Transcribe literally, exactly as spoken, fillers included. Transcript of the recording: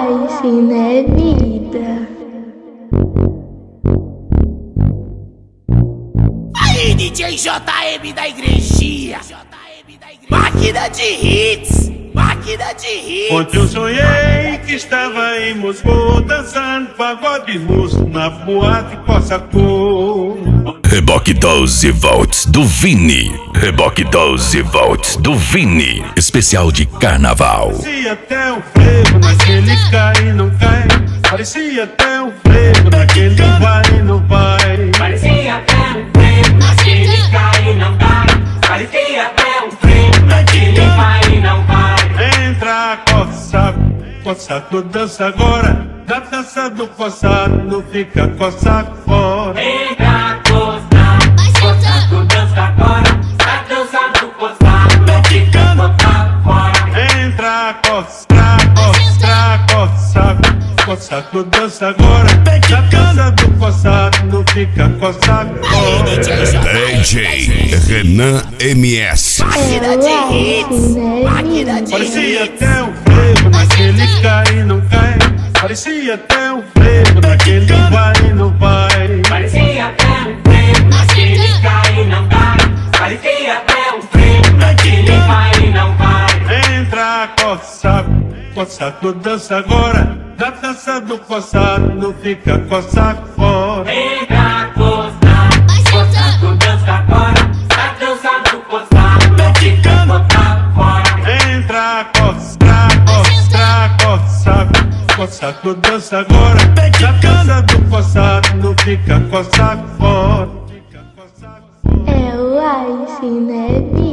Life é vida. Aí, D J J M da igrejinha, máquina de hits, máquina de hits. Ontem eu sonhei que estava em Moscou, dançando pagode russo na boate Cossacô. Reboque doze volts do Vini. Reboque doze volts do Vini. Especial de carnaval. Parecia até um frevo naquele cai e não cai. Parecia até um frevo naquele vai e não vai. Parecia até um frevo naquele cai e não cai. Parecia até um frevo naquele vai e não vai. Entra, coçaco, coçaco, dança agora. Na dança do coçaco, não fica coçaco fora. Entra, coçaco, coçaco, dança agora. Na dança do coçaco, não fica coçaco fora. Entra, coçaco, coçaco, coçaco, coçaco, dança agora. Na dança do coçaco, não fica coçaco fora. D J Renan M S. Máquina de hits, máquina de Parecia hits. até um frevo naquele cai e não cai. Parecia até um frevo naquele vai e não vai. Parecia até um frevo naquele cai e não cai. Parecia até um frevo naquele vai e não vai. Entra, coçaco, coçaco, dança agora. Na dança do coçaco, não fica coçaco fora. Entra, coçaco, coçaco, dança agora. Na dança do coçaco, não fica coçaco fora. Entra, coçaco, coçaco, coçaco, coçaco, dança agora. Na dança do coçaco, não fica coçaco fora. É Life é vida.